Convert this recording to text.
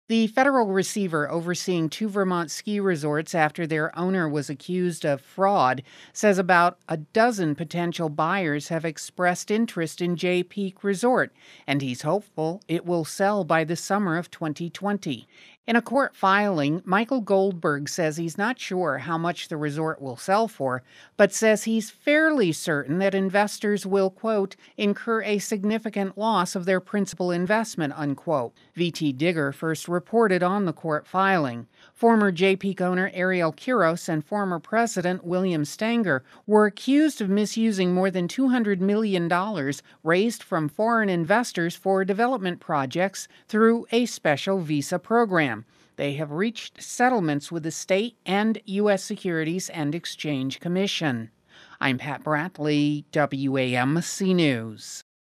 The federal receiver overseeing two Vermont ski resorts after their owner was accused of fraud says about a dozen potential buyers have expressed interest in Jay Peak Resort, and he's hopeful it will sell by the summer of 2020. In a court filing, Michael Goldberg says he's not sure how much the resort will sell for, but says he's fairly certain that investors will, quote, incur a significant loss of their principal investment, unquote. VT Digger first reported on the court filing. Former Jay Peak owner Ariel Quiros and former president William Stanger were accused of misusing more than $200 million raised from foreign investors for development projects through a special visa program. They have reached settlements with the state and U.S. Securities and Exchange Commission. I'm Pat Bradley, WAMC News.